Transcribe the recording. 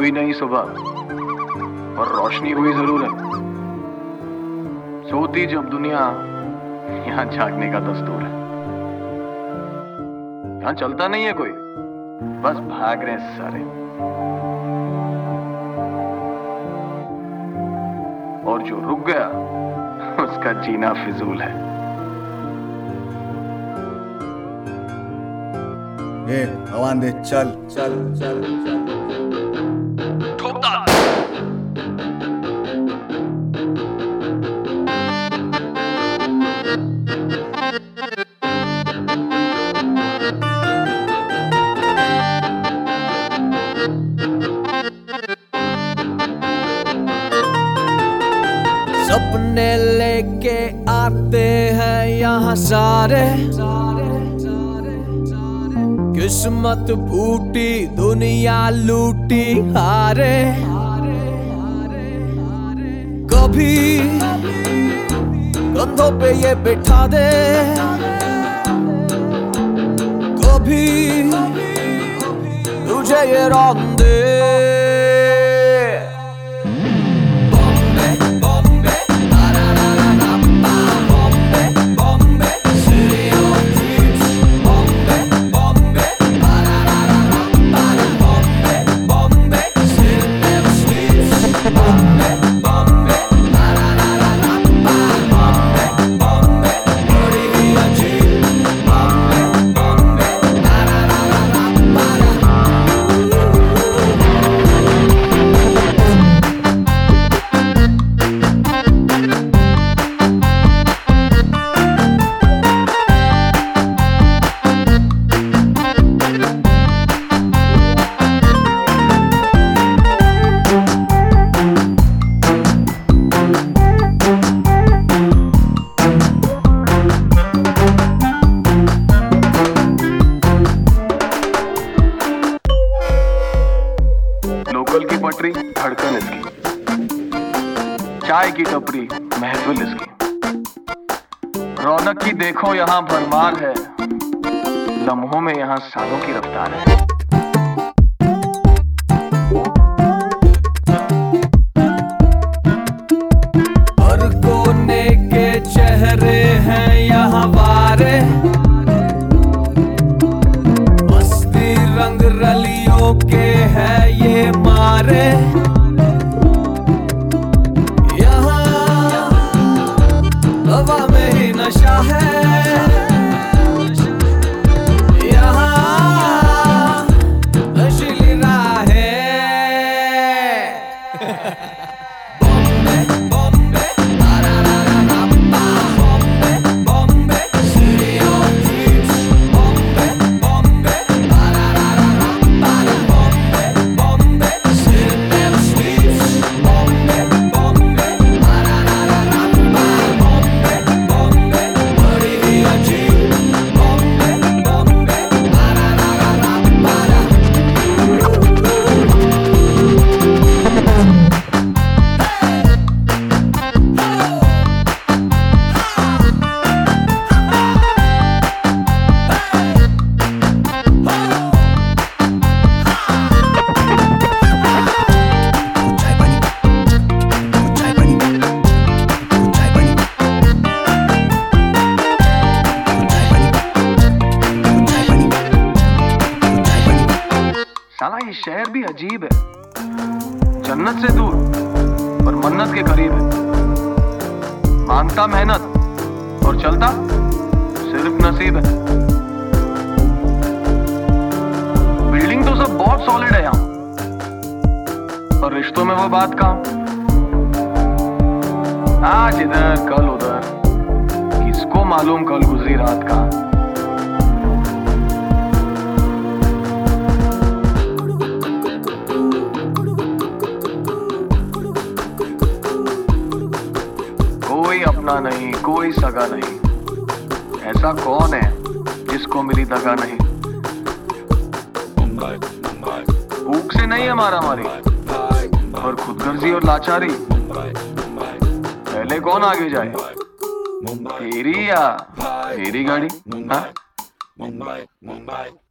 हुई नहीं सुबह, और रोशनी हुई जरूर है। सोती जब दुनिया, यहाँ जागने का दस्तूर है। यहाँ चलता नहीं है कोई, बस भाग रहे हैं सारे। और जो रुक गया उसका जीना फिजूल है। आवाज दे, चल चल चल चल सपने लेके आते हैं यहाँ सारे, किस्मत फूटी दुनिया लूटी हारे। कभी कंधों पे ये बिठा दे, कभी तुझे ये रौंदे। लोकल की पटरी धड़कन इसकी, चाय की टपरी महफिल इसकी। रौनक की देखो यहाँ भरमार है, लम्हों में यहाँ सालों की रफ्तार है। हर कोने के चेहरे हैं यहाँ वारे, मस्ती रंग रलियों के है ये मारे। यहाँ हवा में ही नशा है, यहाँ नशीली राहें। साला ये शहर भी अजीब है, जन्नत से दूर और मन्नत के करीब है। मांगता मेहनत और चलता सिर्फ नसीब है। बिल्डिंग तो सब बहुत सॉलिड है यहाँ, पर रिश्तों में वो बात कहाँ। आज इधर कल उधर, किसको मालूम कल गुजरी रात का। कोई अपना नहीं, कोई सगा नहीं, ऐसा कौन है जिसको मेरी दगा नहीं। भूख से नहीं हमारा मारी, और खुदगर्जी और लाचारी। पहले कौन आगे जाए, तेरी या मेरी गाड़ी। हाँ?